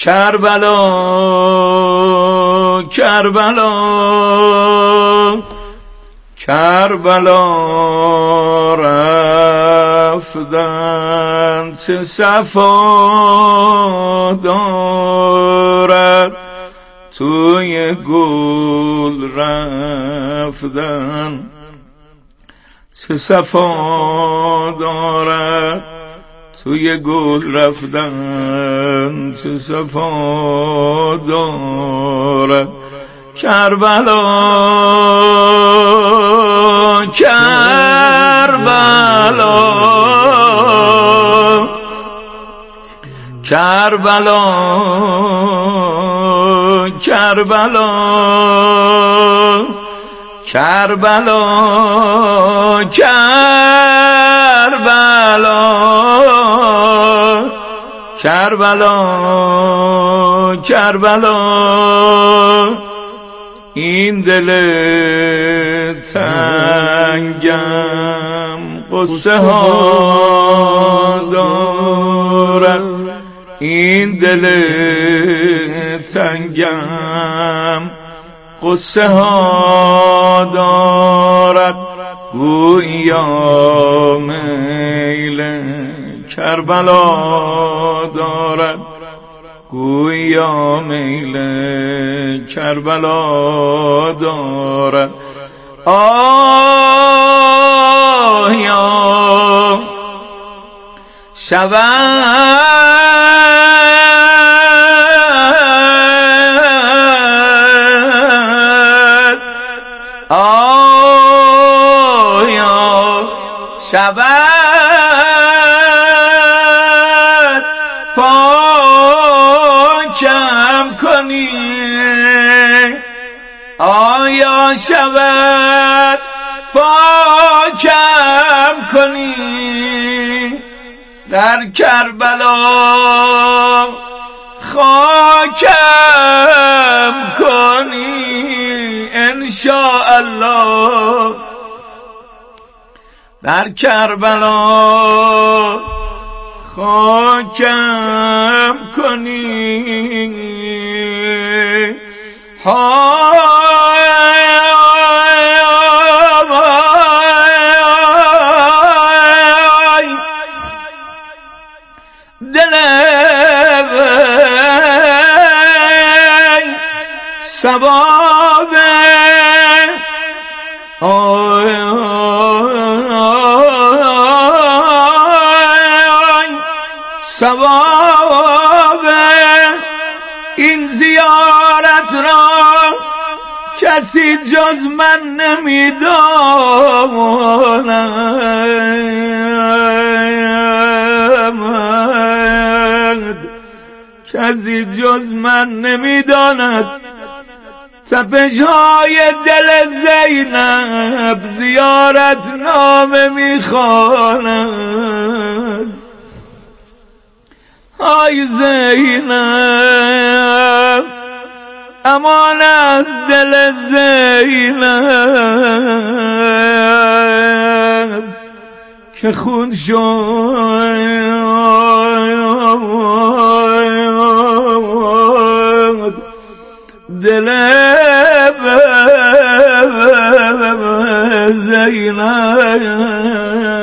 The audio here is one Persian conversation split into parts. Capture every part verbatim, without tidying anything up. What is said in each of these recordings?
کربلا کربلا کربلا رفتن چه صفا دارد، توی گل رفتن چه صفا دارد، توی گل رفتن چه صفا دارد. کربلا کربلا کربلا کربلا کربلا کربلا کربلا کربلا این دل تنگم قصه ها دارد، این دل تنگم قصه ها دارد. گویا میل کربلا دارد، گویا میل کربلا دارد. آه یا شود، آه یا شود پاکم کنی، آیا شود پاکم کنی، در کربلا خاکم کنی انشاءالله، در کربلا خاکم کنی. دل سباب سباب این زیارت را کسی جز من نمیداند، کسی جز من نمیداند. تپش های دل زینب زیارت نامه میخواند. آی زینب امان از دل زینب که خون شد دل زینب.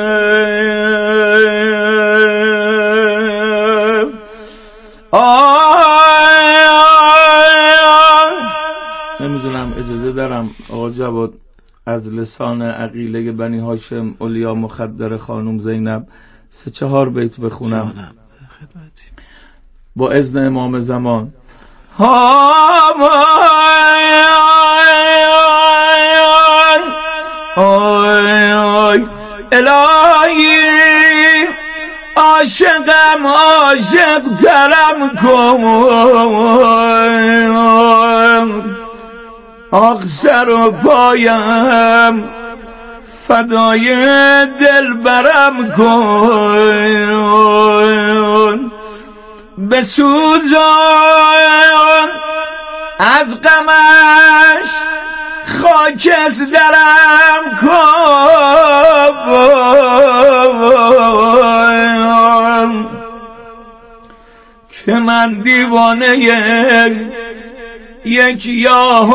نمیدونم اجازه دارم آقا جواد از لسان عقیله بنی هاشم اولیا مخدر خانم زینب سه چهار بیت بخونم با اذن امام زمان. الهی عاشقم عاشق ترم کن، آخ سر و پایم فدای دل برم کن، بسوزان از غمش خاکس درم کن، که من دیوانه یک یا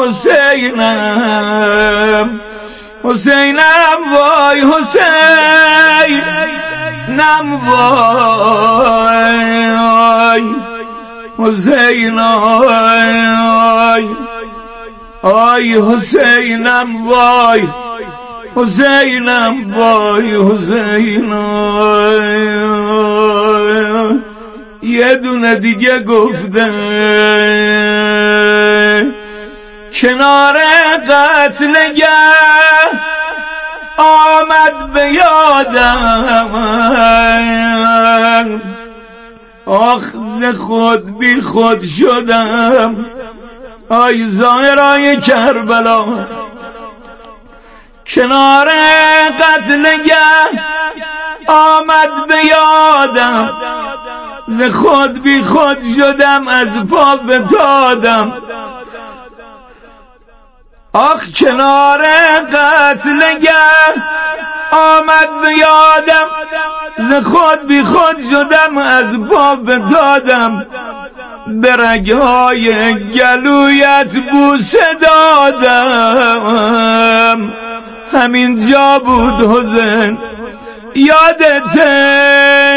حسینم حسینم وای حسینم وای حسینم آی حسینم وای حسینم وای حسینم یه دونه دیگه گفته کنار قتلگه آمد به یادم آخ ز خود بی خود شدم آی ظاهرای کربلا کنار قتلگه آمد به یادم ز خود بی خود شدم از پا فتادم آخ کنار قتلگه آمد به یادم ز خود بی خود شدم از پا فتادم به رگهای گلویت بوسه دادم همین جا بود حسین یادته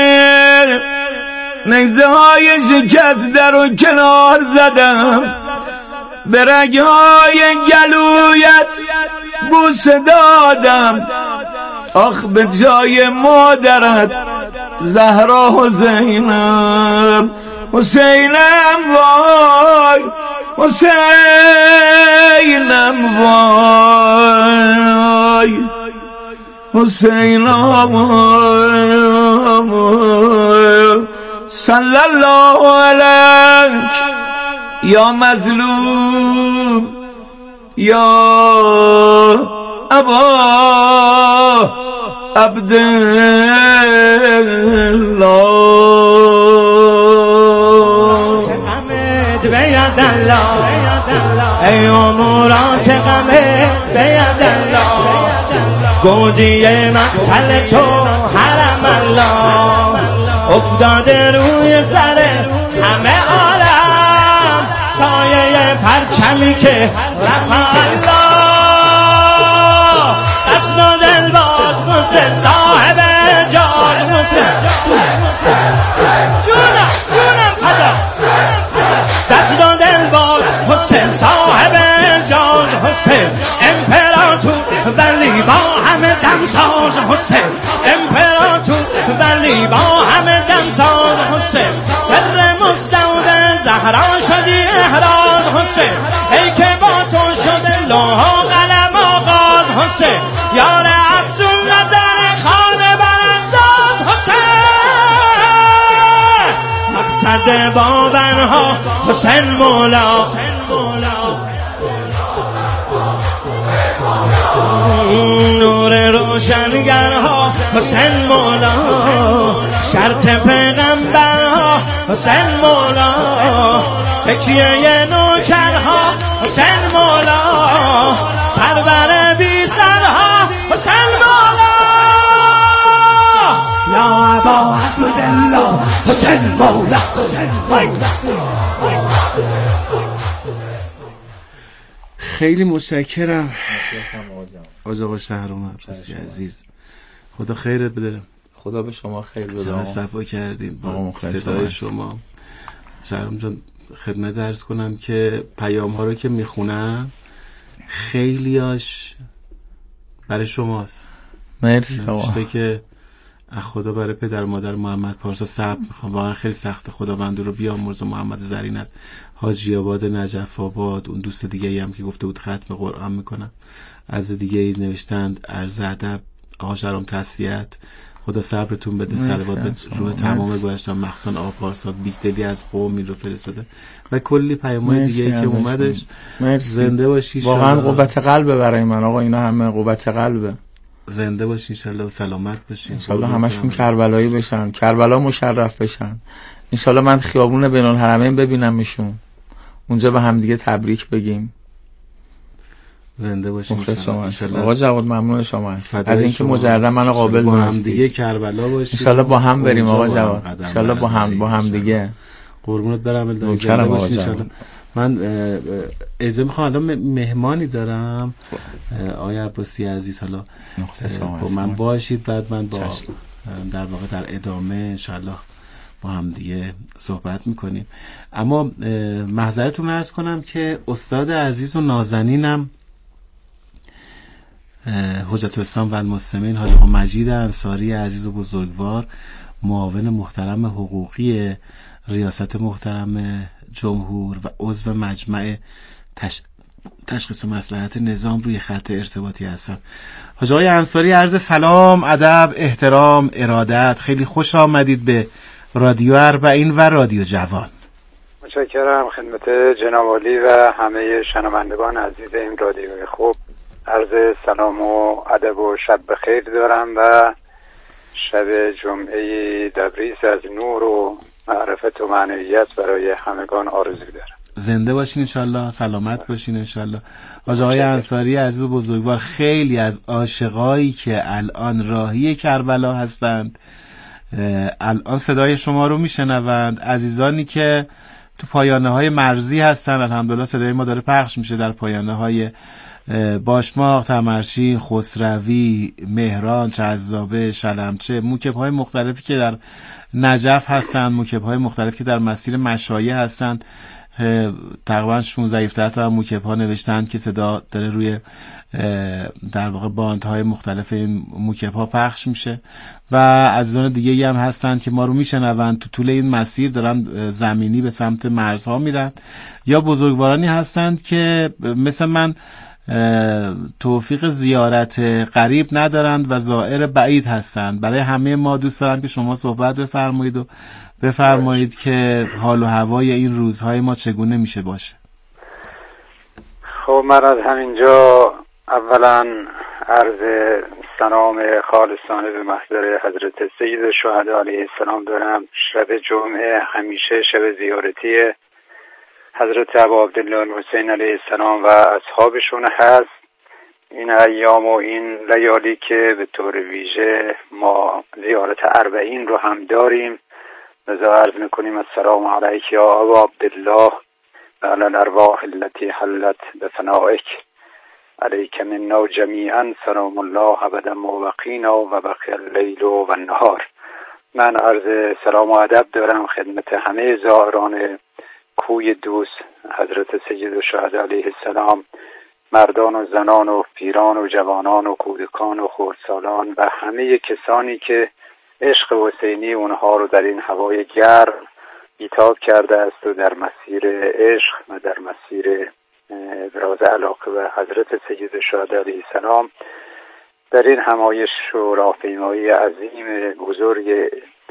نگزه های شکسته رو کنار زدم به رگهای گلویت بوسه دادم آخ به جای مادرت زهرا حسینم حسینم وای حسینم وای حسینم وای صلی الله علیک یا مظلوم یا ابا عبدالله بیاد الله ای امورات غمه بیاد الله گودی مقتل تو حرم الله افتاده روی سر همه عالم سایه پرچمی که رفع الله دست و دل باز حسین صاحب جان حسین جونم جونم پدا دست و دل باز حسین صاحب جان حسین امپراتور ولی با همه دمساز حسین امپراتور ولی با همه دمساز حسین سر مستودع زهرا شدی احراز حسین ای که با تو شده لوح و قلم آغاز حسین یار افزون نظر خانه برانداز حسین مقصد باورها حسین مولا نور روشنگرها حسین مولا شرط پیغمبرها حسین مولا تکیه نوکرها حسین مولا سرور بی سرها حسین مولا یا ابا عبدالله حسین مولا خیلی متشکرم آج آقا شهرام عباسی عزیز، خدا خیرت بده. خدا به شما خیر بده. چقدر صفا کردین با صدای شما. شهرام جان خدمت عرض کنم که پیام ها رو که میخونم خیلیاش برای شماست. مرسی آقا. که خدا برای پدر مادر محمد پارسا صبر میخوام، واقعا خیلی سخته. خداوند رو بیامرز. محمد زرین از حاجی آباد نجف آباد، اون دوست دیگه ای هم که گفته بود ختم قرآن میکنم، از دیگه ای نوشتند عرض ادب. آقا شهرام تسلیت، خدا صبرتون بده. صلوات به روح تمام گذشتم مخصوصا آقا پارسا بیگدلی از قومی رو فرستاده و کلی پیام‌های دیگه که اومدش. زنده باشی واقعا قوت قلبه برای من آقا، اینا همه قوت قلبه. زنده باشی انشالله و سلامت باشی انشالله همشون کربلایی بشن، کربلا مشرف بشن انشالله. من خیابون بین الحرمین ببینمشون، اونجا به هم دیگه تبریک بگیم. زنده باشی انشالله. آقا جواد ممنون شما هست از اینکه مجرد منو قابل با هم دیگه کربلا باشیم انشالله، با هم بریم آقا جواد انشالله، با هم با هم دیگه قربونت برم الهی زنده باشی ان شاءالله. من اجازه میخوام الان مهمانی دارم آقای عباسی عزیز، حالا با من باشید بعد من با در واقع در ادامه ان شاءالله با هم دیگه صحبت میکنیم. اما معذرتون عرض کنم که استاد عزیز و نازنینم حجت الاسلام و المسلمین حاج آقا مجید انصاری عزیز و بزرگوار، معاون محترم حقوقی ریاست محترم جمهور و عضو مجمع تش... تشخیص مصلحت نظام روی خط ارتباطی هستن. حاج آقای انصاری عرض سلام، ادب، احترام، ارادت. خیلی خوش آمدید به رادیو اربعین و رادیو جوان. متشکرم خدمت جناب عالی و همه شنوندگان عزیز این رادیوی خوب. عرض سلام و ادب و شب بخیر دارم و شب جمعه تبریز از نور و معرفت و معنویت برای همگان آرزو دارم. زنده باشین انشالله، سلامت باشین انشالله. حاج آقای انصاری عزیز و بزرگوار، خیلی از عاشقایی که الان راهی کربلا هستند الان صدای شما رو میشنوند. عزیزانی که تو پایانه های مرزی هستن، الحمدلله صدای ما داره پخش میشه در پایانه های باشماق، تمرشی، خسروی، مهران، چهزابه، شلمچه، موکب های مختلفی که در نجف هستن، موکب های مختلفی که در مسیر مشایع هستند. تقریبا شانزده هفده تا موکب ها نوشتند که صدا داره روی در واقع باندهای مختلف این موکب ها پخش میشه و عزیزان دیگه هم هستند که ما رو میشنوند تو طول این مسیر دارن زمینی به سمت مرزها میرن، یا بزرگوارانی هستند که مثل من توفیق زیارت قریب ندارند و زائر بعید هستند. برای همه ما دوست دارم که شما صحبت بفرمایید و بفرمایید که حال و هوای این روزهای ما چگونه میشه باشه. خب من از همینجا اولا عرض سلام خالصانه به محضر حضرت سید الشهدا علیه السلام دارم. شب جمعه همیشه شب زیارتی حضرت ابا عبدالله الحسین علیه السلام و اصحابشون هست. این ایام و این لیالی که به طور ویژه ما زیارت اربعین رو هم داریم، لذا عرض میکنیم السلام علیک یا ابا عبدالله و علی الارواح التي حلت بفنائک علیک منا جمیعا سلام الله ابدا موقینا و بقی اللیل و النهار. من عرض سلام و ادب دارم خدمت همه زائران کوی دوست حضرت سید الشهدا علیه السلام، مردان و زنان و پیران و جوانان و کودکان و خردسالان و همه کسانی که عشق حسینی اونها رو در این هوای گرم بیتاب کرده است و در مسیر عشق و در مسیر ابراز علاقه به حضرت سید الشهدا علیه السلام در این همایش و راهپیمایی عظیم بزرگ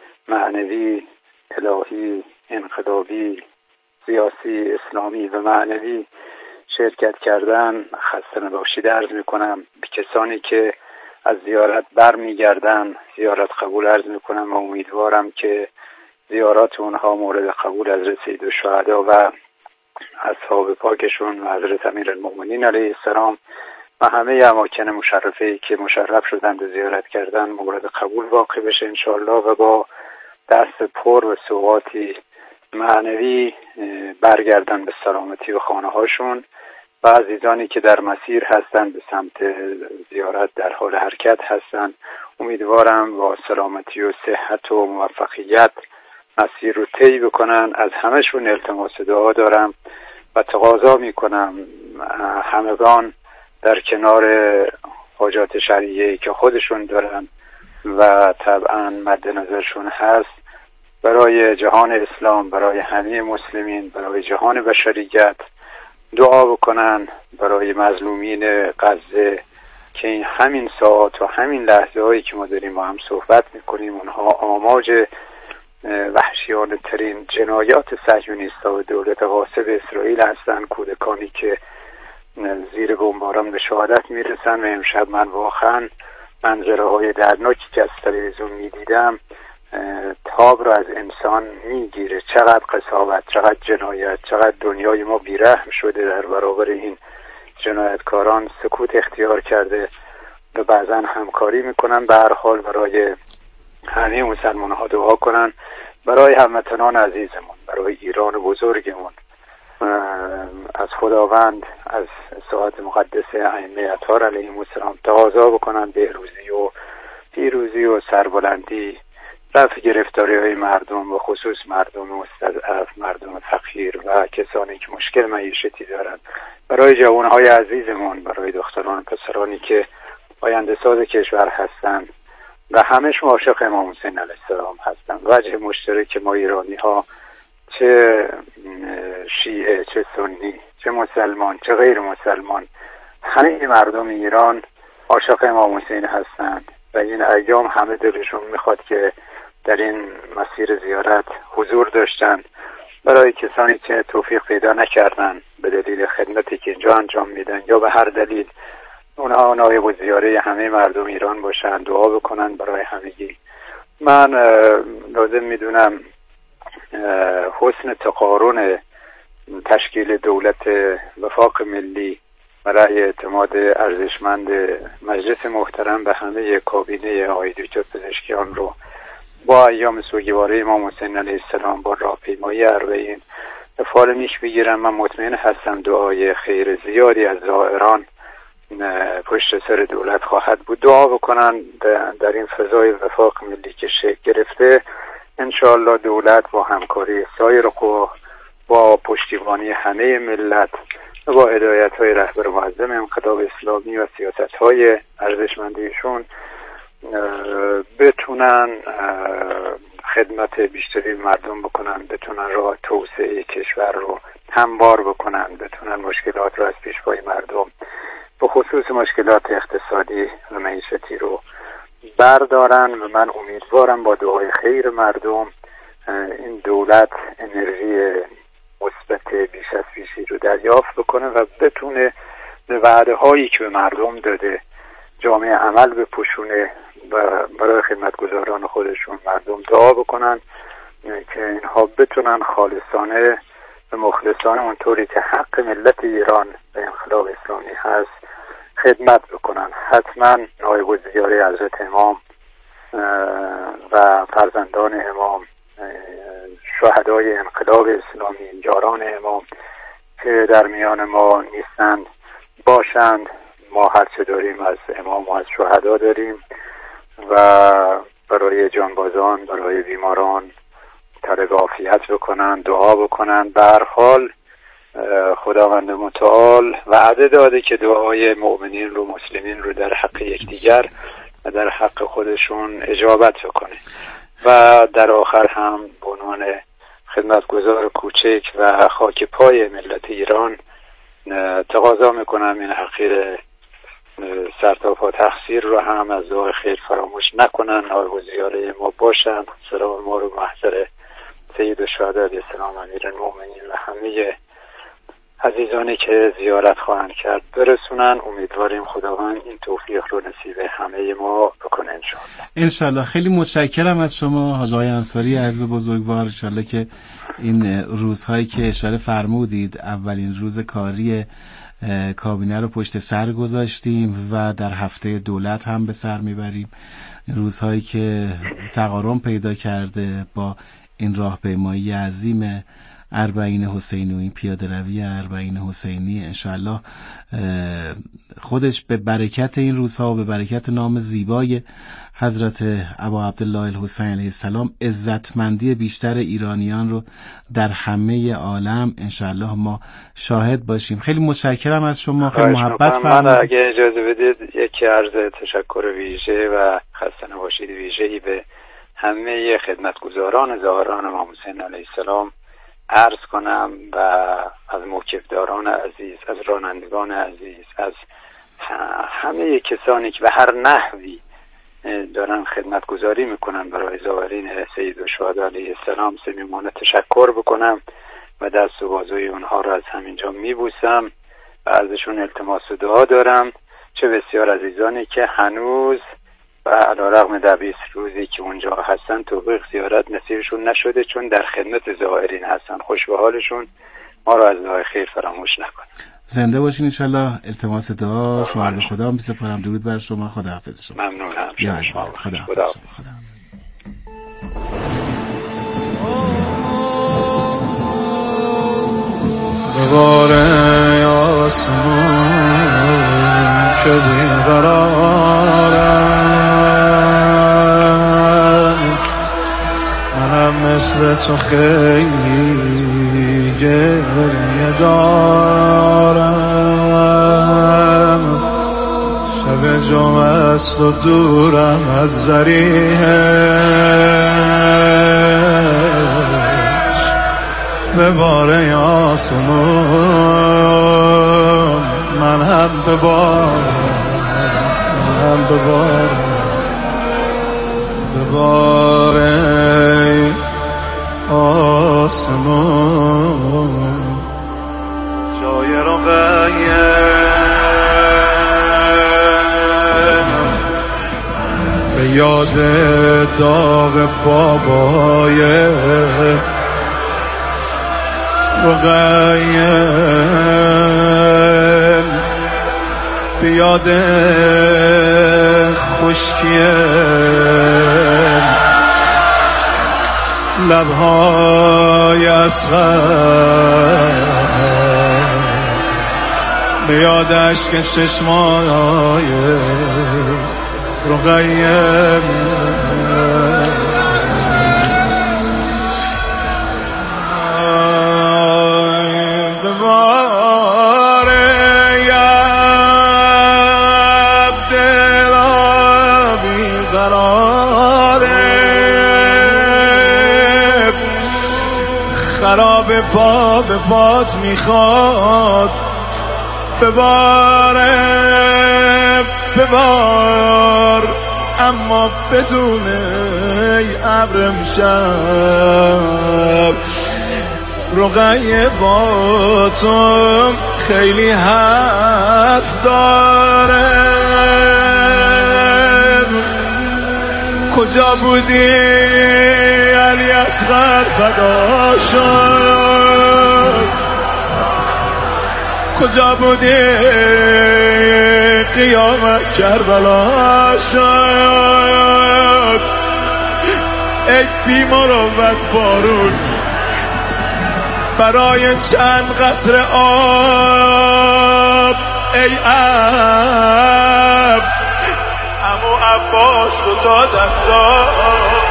معنوی الهی انقلابی سیاسی اسلامی و معنوی شرکت کردن خسته نباشید عرض میکنم. به کسانی که از زیارت برمیگردن زیارت قبول عرض میکنم و امیدوارم که زیارات اونها مورد قبول حضرت سید الشهدا و اصحاب پاکشون و حضرت امیرالمؤمنین علیه السلام و همه اماکن مشرفه‌ای که مشرف شدند و زیارت کردن مورد قبول واقع بشه انشاءالله و با دست پر و سوغاتی معنوی برگردن به سلامتی و خانه هاشون و عزیزانی که در مسیر هستند به سمت زیارت در حال حرکت هستند امیدوارم با سلامتی و صحت و موفقیت مسیر رو طی بکنن. از همشون التماس دعا دارم و تقاضا میکنم همگان در کنار حاجات شرعیه‌ای که خودشون دارن و طبعا مد نظرشون هست برای جهان اسلام، برای همه مسلمین، برای جهان بشریت دعا بکنن، برای مظلومین غزه که این همین ساعات و همین لحظه هایی که ما داریم با هم صحبت میکنیم اونها آماج وحشیانه ترین جنایات صهیونیست و دولت غاصب اسرائیل هستن، کودکانی که زیر بمباران به شهادت میرسن و امشب من واقعا منظره های دردناکی که از تلویزیون میدیدم تاب را از انسان میگیره. چقدر قساوت، چقدر جنایت، چقدر دنیای ما بیرحم شده در برابر این جنایتکاران سکوت اختیار کرده و بعضا همکاری میکنن. به هر حال برای همه مسلمان ها دعا کنن، برای هموطنان عزیزمون. برای ایران بزرگمون از خداوند، از ساعت مقدس ائمه اطهار علیهم السلام تقاضا بکنن بهروزی و پیروزی و سربلندی، رفع گرفتاری های مردم و خصوص مردم مستضعف، مردم فقیر و کسانی که مشکل معیشتی دارند، برای جوانهای عزیزمون، برای دختران و پسرانی که آینده ساز کشور هستند و همشون عاشق امام حسین علیه السلام هستند. وجه مشترک ما ایرانی ها، چه شیعه، چه سنی، چه مسلمان، چه غیر مسلمان، همه مردم ایران عاشق امام حسین هستند و این ایام همه دلشون میخواد که در این مسیر زیارت حضور داشتن. برای کسانی که توفیق پیدا نکردن به دلیل خدمتی که اینجا انجام میدن یا به هر دلیل، اونها نایب الزیاره همه مردم ایران باشن، دعا بکنن برای همگی. من لازم میدونم حسن تقارن تشکیل دولت وفاق ملی برای اعتماد ارزشمند مجلس محترم به همه کابینه آقای دکتر پزشکیان رو با ایام سوگواری امام حسین علیه السلام با راهپیمایی اربعین فال نیش بگیرم. من مطمئن هستم دعای خیر زیادی از زائران پشت سر دولت خواهد بود. دعا بکنن در این فضای وفاق ملی که شکل گرفته، انشاءالله دولت با همکاری سایر قوا، با پشتیبانی همه ملت و با هدایت های رهبر معظم انقلاب اسلامی و سیاست های ارزشمندیشون بتونن خدمت بیشتری مردم بکنن، بتونن راه توسعه کشور رو هموار بکنن، بتونن مشکلات رو از پیش پای مردم به خصوص مشکلات اقتصادی و معیشتی رو بردارن. و من امیدوارم با دعای خیر مردم این دولت انرژی مثبت بیش از پیشی رو دریافت بکنه و بتونه به وعده هایی که به مردم داده جامعه عمل بپوشونه و برای خدمتگزاران خودشون مردم دعا بکنن که اینها بتونن خالصانه و مخلصانه اونطوری که حق ملت ایران به انقلاب اسلامی هست خدمت بکنن. حتما نایب الزیاره حضرت امام و فرزندان امام، شهدای انقلاب اسلامی، یاران امام که در میان ما نیستند باشند. ما هرچه داریم از امام و از شهدا داریم و برای جانبازان، برای بیماران طلب عافیت بکنن، دعا بکنن. به هر حال خداوند متعال وعده داده که دعای مؤمنین رو، مسلمین رو در حق یکدیگر و در حق خودشون اجابت بکنه. و در آخر هم به عنوان خدمتگزار کوچک و خاک پای ملت ایران تقاضا میکنم این حقیر سرتاپا تقصیر رو هم از دعای خیر فراموش نکنن، نایب الزیاره ما باشن، سلام ما رو محضر سید الشهدا علیه السلام امیرالمؤمنین و همه عزیزانی که زیارت خواهند کرد برسونن. امیدواریم خداوند این توفیق رو نصیب همه ما بکنه انشاءالله. انشاءالله. خیلی متشکرم از شما حاج آقای انصاری عزیز بزرگوار. انشاءالله که این روزهایی که اشاره فرمودید، اولین روز کاری کابینه رو پشت سر گذاشتیم و در هفته دولت هم به سر میبریم. روزهایی که تقارن پیدا کرده با این راهپیمایی عظیم اربعین حسینی و این پیاده روی اربعین حسینی، انشاءالله خودش به برکت این روزها و به برکت نام زیبای حضرت ابا عبدالله الحسین علیه السلام عزتمندی بیشتر ایرانیان رو در همه عالم انشاءالله ما شاهد باشیم. خیلی متشکرم از شما، خیلی محبت فرمودید. من اگه اجازه بدید یک عرض تشکر ویژه و خسته نباشید ویژه‌ای به همه خدمتگزاران زائران امام حسین علیه السلام عرض کنم و از موکبداران عزیز، از رانندگان عزیز، از همه کسانی که به هر نحوی دارن خدمتگزاری میکنن برای زائرین سید الشهدا علیه السلام صمیمانه تشکر بکنم و دست و بازوی اونها رو از همینجا میبوسم و ازشون التماس دعا دارم. چه بسیار عزیزانی که هنوز و علیرغم ده بیست روزی که اونجا هستن توفیق زیارت نصیبشون نشده چون در خدمت زائرین هستن. خوش به حالشون، ما رو از دعای خیر فراموش نکن. زنده باشین انشالله. التماس دعا شما به خدا میسپارم. درود بر شما. خداحافظ شما. ممنونم. شما خداحافظ شما. خدا بار آسمان که بیقرارم، منم مثل تو خیلی گریه دارم، شب جمعه است و دورم از ذریحش، به بار آسمان من هم به بار، من هم به بار، به بار آسمان جای رقیه به یاد داغ بابای رقیه، به یاد خشکی لبهای اصغر، به یاد اشک چشمای رقیه، به بار یب دلا بیقراره، خراب پا به پات میخواد، به باره به بار، اما بدون ای ابر امشب رقیه با تو خیلی حرف داره. کجا بودی علی اصغر فدا شد، کجا بودی قیامت کربلا شد، ای بی مروت بارون برای چند قطره آب، ای اب عمو عباس رو تا دستاش.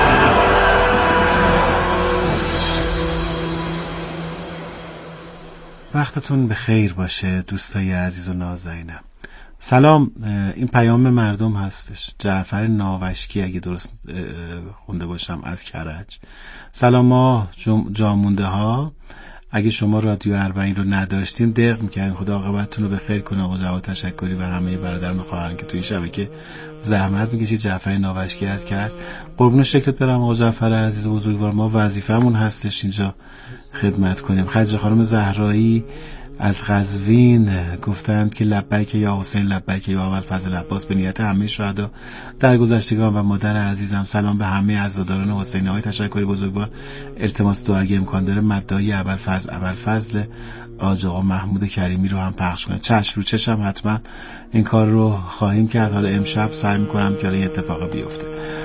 وقتتون به خیر باشه دوستای عزیز و نازنینم. سلام، این پیام مردم هستش. جعفر ناوشکی اگه درست خونده باشم از کرج. سلام ما جامونده ها، اگه شما رادیو اربعین رو نداشتیم دق میکنیم. خدا عاقبتتون رو به خیر کنه. آقا جواد تشکری و همه برادران و خواهران که توی شبکه زحمت میکشید. جعفر ناوشکی از کرج، قربون شکلت برم آقا جعفر عزیز و بزرگوار. ما وظیفمون هستش اینجا خدمت کنیم. خدیجه خانم زهرایی از قزوین گفتند که لبیک یا حسین، لبیک یا ابوالفضل عباس، به نیت همه شهدا در گذشتگان و مادر عزیزم. سلام به همه عزاداران حسینی های تشکری بزرگوار. التماس دعا اگه امکان داره مدعای ابوالفضل ابوالفضل آج آقا محمود کریمی رو هم پخش کنه. چشم رو چشم، حتما این کار رو خواهیم کرد. حالا امشب سعی میکنم که این اتفاق بیفته.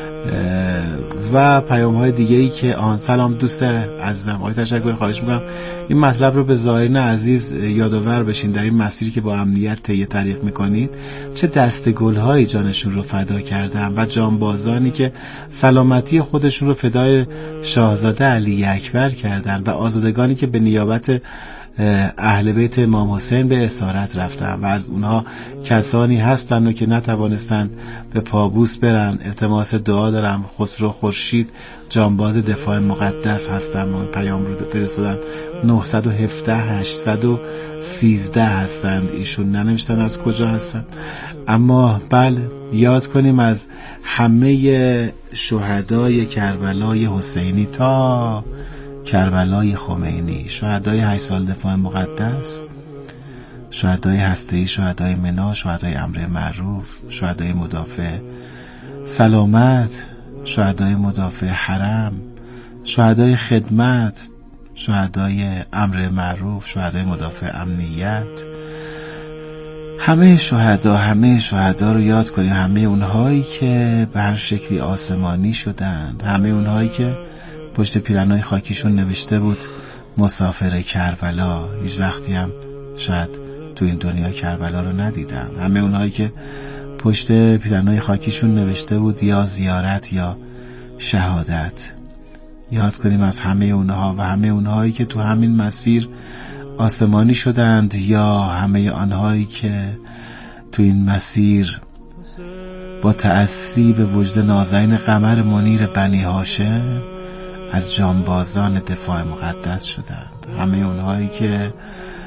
و پیام های دیگه ای که آن سلام دوست عزیزم آقای تشکر، خواهش میکنم این مطلب رو به زائرین عزیز یادآور بشین در این مسیری که با امنیت طی طریق میکنید. چه دست گل هایی جانشون رو فدا کردن و جانبازانی که سلامتی خودشون رو فدای شاهزاده علی اکبر کردن و آزادگانی که به نیابت اهل بیت امام حسین به اسارت رفتن و از اونها کسانی هستن و که نتوانستند به پابوس برن. التماس دعا دارم. خسرو خورشید جانباز دفاع مقدس هستن و پیام رو فرستادن. نه یک هفت هشت یک سه هستند ایشون، ننوشتن از کجا هستن. اما بله، یاد کنیم از همه شهدای کربلای حسینی تا کربلای خمینی، شهدای هشت سال دفاع مقدس، شهدای هسته‌ای، شهدای منا، شهدای امر معروف، شهدای مدافع سلامت، شهدای مدافع حرم، شهدای خدمت، شهدای امر معروف، شهدای مدافع امنیت. همه شهدا همه شهدا رو یاد کنیم. همه اونهایی که به هر شکلی آسمانی شدند، همه اونهایی که پشت پیرنهای خاکیشون نوشته بود مسافر کربلا هیچ وقتی هم شاید تو این دنیا کربلا رو ندیدن. همه اونهایی که پشت پیرنهای خاکیشون نوشته بود یا زیارت یا شهادت، یاد کنیم از همه اونها و همه اونهایی که تو همین مسیر آسمانی شدند یا همه آنهایی که تو این مسیر با تأسی به وجد نازنین قمر منیر بنی هاشم از جانبازان دفاع مقدس شدند. همه اونهایی که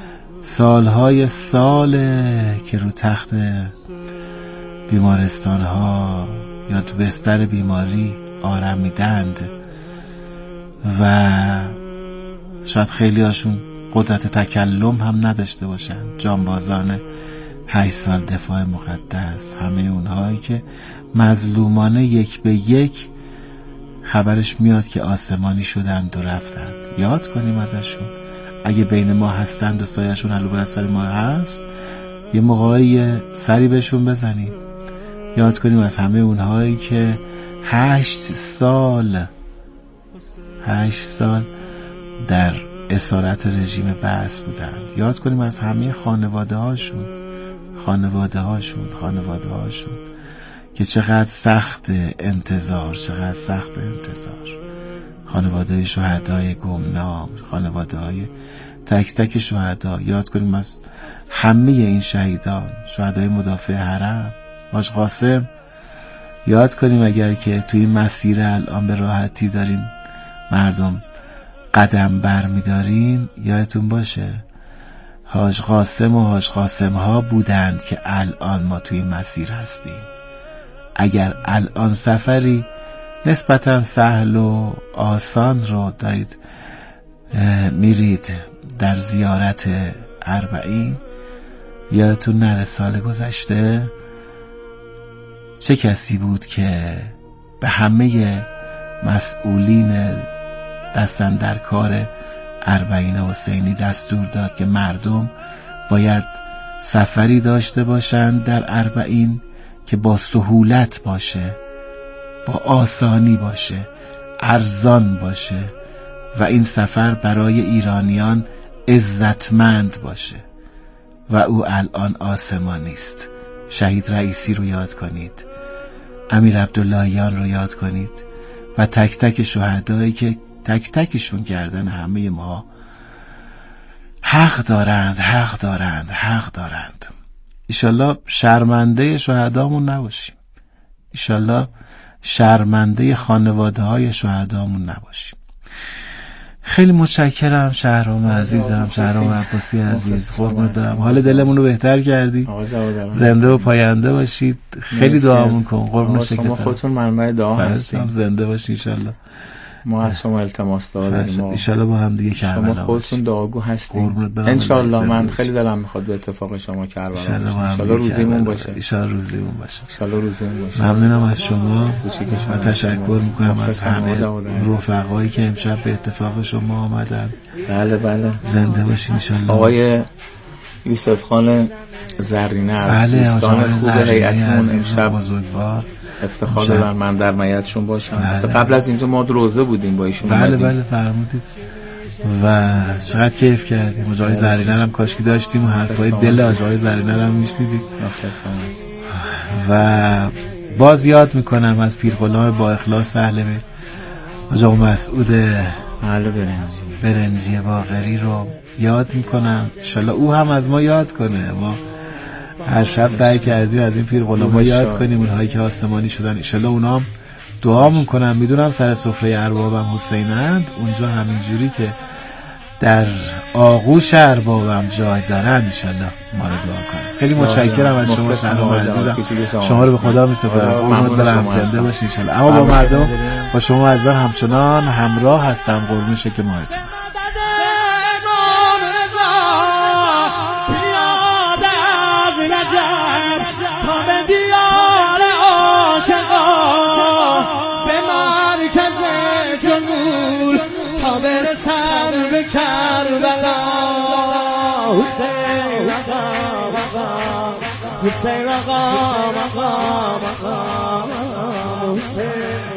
سالهای ساله که رو تخت بیمارستان ها یا تو بستر بیماری آرمیدند و شاید خیلی هاشون قدرت تکلم هم نداشته باشن، جانبازان هشت سال دفاع مقدس، همه اونهایی که مظلومانه یک به یک خبرش میاد که آسمانی شدند و رفتند، یاد کنیم ازشون. اگه بین ما هستند و سایه‌شون علو بر سر ما هست، یه موقعی سری بهشون بزنیم. یاد کنیم از همه اونهایی که هشت سال هشت سال در اسارت رژیم بعث بودند. یاد کنیم از همه خانواده هاشون خانواده هاشون خانواده هاشون که چقدر سخت انتظار چقدر سخت انتظار خانواده شهدای گمنام، خانواده های تک تک شهدا. یاد کنیم از همه این شهیدان، شهدای مدافع حرم، حاج قاسم. یاد کنیم اگر که توی مسیر الان به راحتی دارین مردم قدم بر می دارین، یادتون باشه حاج قاسم و حاج قاسم ها بودند که الان ما توی مسیر هستیم. اگر الان سفری نسبتا سهل و آسان رو دارید میرید در زیارت اربعین، یادتون نره سال گذشته چه کسی بود که به همه مسئولین دستن در کار اربعین حسینی دستور داد که مردم باید سفری داشته باشند در اربعین که با سهولت باشه، با آسانی باشه، ارزان باشه و این سفر برای ایرانیان عزتمند باشه و او الان آسمانی است. شهید رئیسی رو یاد کنید، امیر عبداللهیان رو یاد کنید و تک تک شهدایی که تک تکشون گردن همه ما حق دارند حق دارند حق دارند. ایشالله شرمنده شهدامون نباشیم، ایشالله شرمنده خانواده های شهدامون نباشیم. خیلی متشکرم شهرام عزیزم، شهرام عباسی عزیز، قربونت برم. حال دلمون رو بهتر کردی، زنده و پاینده باشید. خیلی دعامون کن قربون شکر. شما خودتون منبع دعا هستید، زنده باشید انشالله. ما از شما التماس داریم، ان شاء الله با هم دیگه کربلا شما خودتون دعاگو هستید ان شاء الله. من خیلی دلم میخواد به اتفاق شما کربلا باشه، ان شاء الله روزیمون باشه، ان شاء الله روزیمون باشه، ان شاء الله روزیمون باشه. ممنونم از شما و تشکر میکنم از همه رفقایی که امشب به اتفاق شما آمدن. بله بله، زنده باشین ان شاء الله. آقای یوسف خان زرینه از دوستان خوب هیئتمون امشب بزرگوار افتخار دارم من در میعتشون باشم. بله. قبل از اینجا ما روزه بودیم با ایشون. بله بله فرمودید و چقدر کیف کردیم. آقای زرینه هم کاشکی داشتیم و حرفای دل آقای زرینه هم میشنیدیم و باز یاد میکنم از پیرغلام با اخلاص اهل بیت آقا مسعود بله برنجی برنجی باقری رو یاد میکنم. انشالله او هم از ما یاد کنه. ما هر شب سعی کردیم از این پیر غلاما یاد کنیم، اونهایی که آسمانی شدن. انشالله اونا هم دعا میکنم. میدونم سر سفره اربابم حسینند، اونجا همین جوری که در آغوش اربابم جای دارند، انشالله ما رو دعا کنم. خیلی متشکرم از شما سلام عزیزم، شما رو به خدا میسپارم. قربونت برم، زنده باشین انشالله. اما با مردم با شما عزیزان همچنان همراه هستم. قربون شکل ماهتون. کربلا حسین آقا حسین آقا حسین